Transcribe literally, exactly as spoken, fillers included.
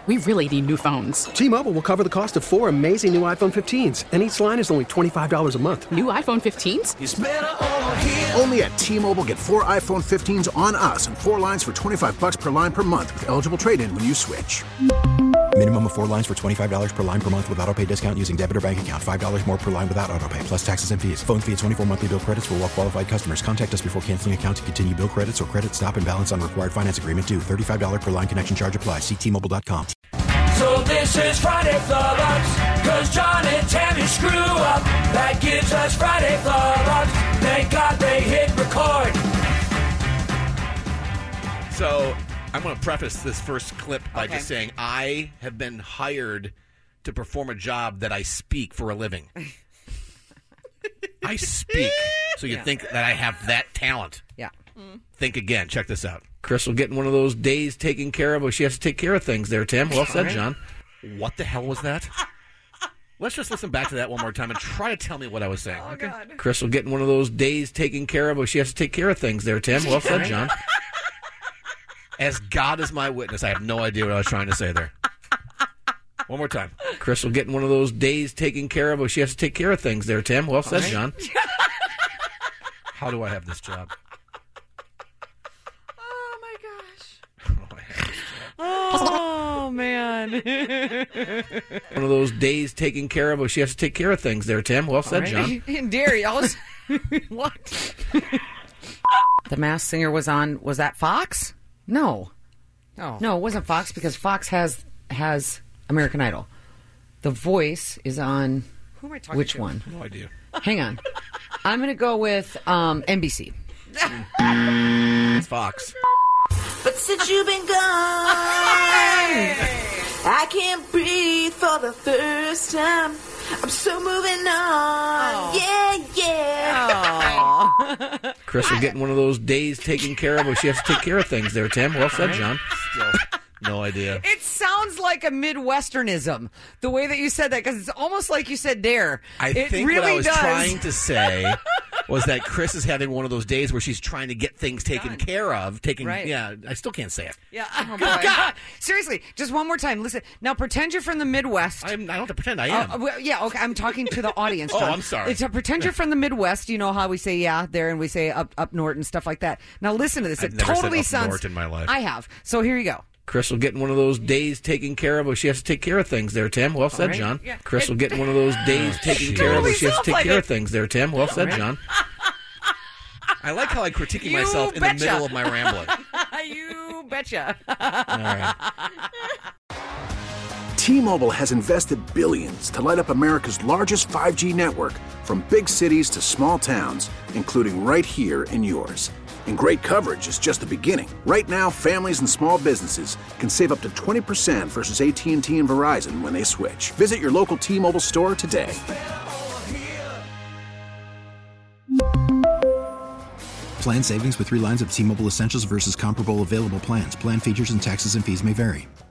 we really need new phones. T-Mobile will cover the cost of four amazing new iPhone fifteens, and each line is only twenty-five dollars a month. New iPhone fifteens? It's better over here. Only at T-Mobile, get four iPhone fifteens on us and four lines for twenty-five dollars per line per month with eligible trade-in when you switch. Minimum of four lines for twenty-five dollars per line per month with autopay discount using debit or bank account. five dollars more per line without autopay, plus taxes and fees. Phone fee at twenty-four monthly bill credits for well-qualified customers. Contact us before canceling account to continue bill credits or credit stop and balance on required finance agreement due. thirty-five dollars per line connection charge applies. See T Mobile dot com. So this is Friday Flub-Ups, cause John and Tammy screw up. That gives us Friday Flub-Ups. Thank God they hit record. So I'm going to preface this first clip by Okay. just saying I have been hired to perform a job that I speak for a living. I speak. So you Yeah. think that I have that talent. Yeah. Think again. Check this out. Crystal getting one of those days taking care of where she has to take care of things there, Tim. Well said, right. John. What the hell was that? Let's just listen back to that one more time and try to tell me what I was saying. Oh, God. Crystal getting one of those days taking care of where she has to take care of things there, Tim. Well said, John. As God is my witness, I have no idea what I was trying to say there. One more time. Crystal getting one of those days taking care of where she has to take care of things there, Tim. Well said, right. John. How do I have this job? Oh, my gosh. Oh, I have this job. Oh, man. One of those days taking care of where she has to take care of things there, Tim. Well said, John. And Dairy, I was... what? The Masked Singer was on... Was that Fox? No. Oh. No, it wasn't Fox because Fox has has American Idol. The Voice is on... Who am I talking Which to? one? No idea. Hang on. I'm going to go with um, N B C. It's Fox. But since you've been gone, I can't breathe for the first time. I'm so moving on. Oh. Yeah, yeah. Crystal getting one of those days taking care of where she has to take care of things there, Tim. Well said, John. Still, no idea. It sounds like a Midwesternism, the way that you said that, because it's almost like you said dare. I it think really what I was does. trying to say was that Chris is having one of those days where she's trying to get things taken Done. care of. Taking, Right. yeah, I still can't say it. Yeah. Oh, God, boy. God. Seriously, just one more time. Listen. Now, pretend you're from the Midwest. I'm, I don't have to pretend I am. Uh, well, yeah, okay. I'm talking to the audience. Oh, John. I'm sorry. It's a, pretend you're from the Midwest. You know how we say yeah there, and we say up up north and stuff like that. Now listen to this. I've it never said totally up sounds. north in my life. I have. So here you go. Crystal getting one of those days taking care of where she has to take care of things there, Tim. Well said, right. John. Yeah. Crystal getting one of those days taking care of where she has to sounds take like care it. of things there, Tim. Well said, right. John. I like how I'm critiquing You myself in betcha. the middle of my rambling. You betcha. All right. T-Mobile has invested billions to light up America's largest five G network, from big cities to small towns, including right here in yours. And great coverage is just the beginning. Right now, families and small businesses can save up to twenty percent versus A T and T and Verizon when they switch. Visit your local T-Mobile store today. Plan savings with three lines of T-Mobile Essentials versus comparable available plans. Plan features and taxes and fees may vary.